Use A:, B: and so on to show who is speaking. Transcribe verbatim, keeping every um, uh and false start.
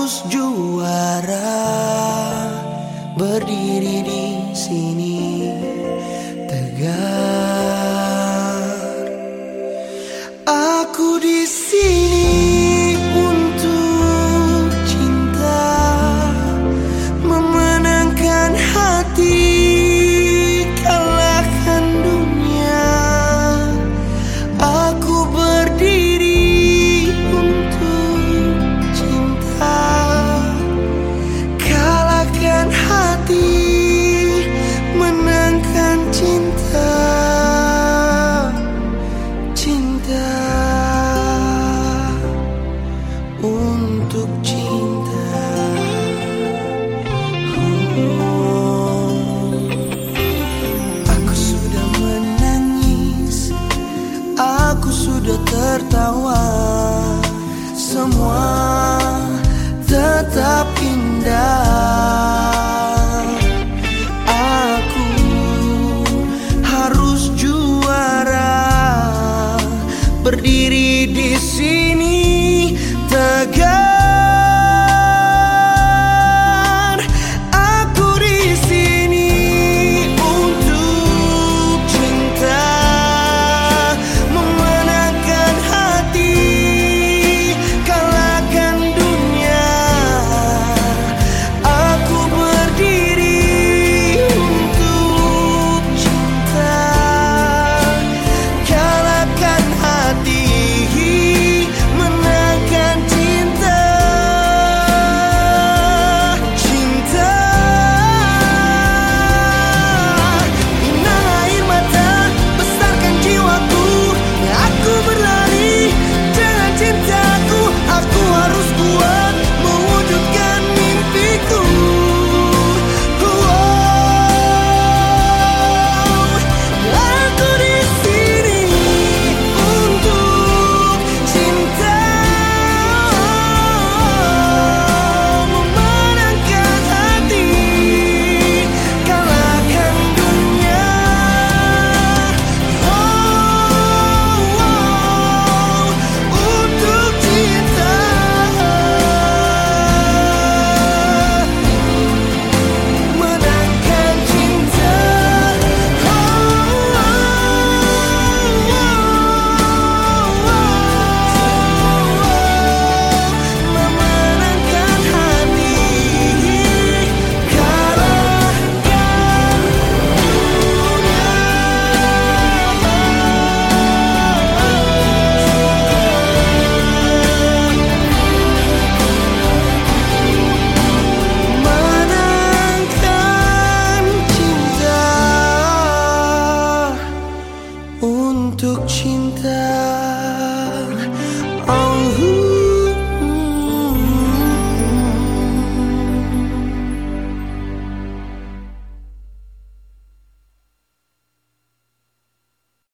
A: harus juara, berdiri di sini tegar. Aku di sini untuk cinta, memenangkan hati, kalahkan dunia. Aku berdiri untuk cinta, kalahkan hati, menangkan cinta. Cinta untuk cinta. Aku sudah menangis, aku sudah tertawa, semua tetap indah. Aku harus juara, berdiri di sini tegar. Aku di sini untuk cinta, memenangkan hati, kalahkan dunia. Aku berdiri untuk cinta, kalahkan hati, menangkan cinta. Cinta inang air mata, besarkan jiwaku. Aku berlari dengan cintaku. Aku harus kuat mewujudkan mimpiku. Aku di sini untuk cinta, memenangkan hati, kalahkan dunia. Oh, untuk cinta, menangkan cinta. Memenangkan hati, kalahkan menangkan cinta untuk cinta.